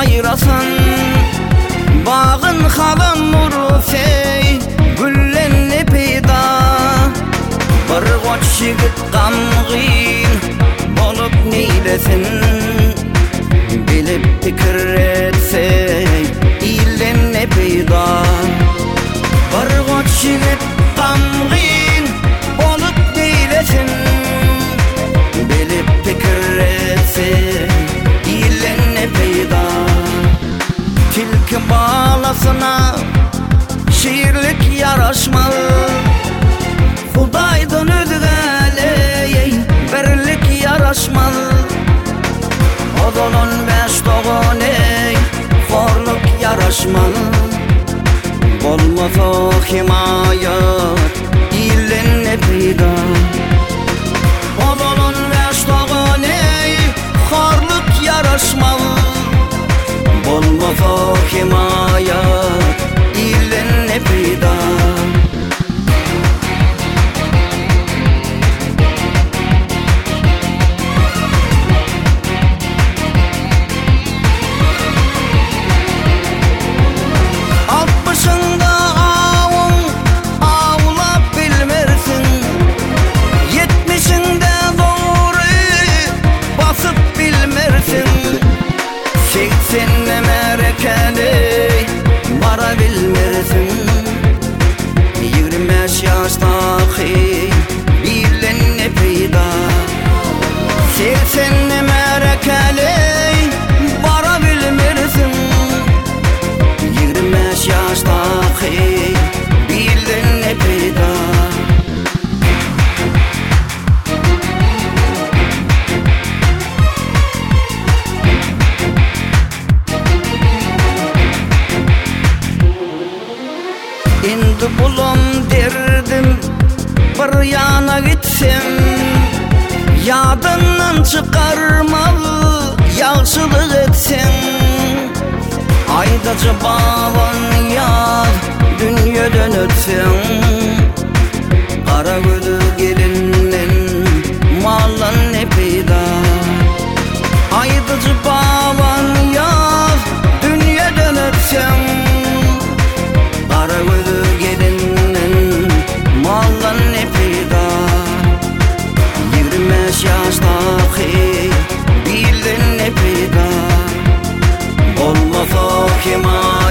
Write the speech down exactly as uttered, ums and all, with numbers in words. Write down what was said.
ayrasan, bağın halan nurlu fey, güllen ne peyda. Bir goç yigit gamgyn bolup neylesin, bilip pikir etsey illen ne peyda. Bir goç yigit gamgyn bolup neylesin, bilip pikir etsey illen ne peyda. Tilki balasına şiirlik yaraşmalı, Hudaydan özgele birlik yaraşmalı. Odolun beş doğun ey forluk yaraşmalı. Bolmasa himayat illen ne peyda. Odolun beş doğun ey forluk yaraşmalı. Bolmasa himayat illen ne peyda. Seninle merekeli bara bilmersin, yirmi beş yaştaki bilen ne peyda. Seninle merekeli bara bilmersin, yirmi beş yaştaki bilen ne peyda. Endi bulum derdim bir yana gitsem, yadından çıkarmalı yaxşılık etsem. Aydacı bağlan ya dünyadan ötsem, kara gözü gelinden mallan ne peyda. Aydacı bağlan ya dünyadan ötsem, kara gözü gelinden mallan ne peyda. Yirmi beş yaştaki bilen ne peyda. Olmasa himayat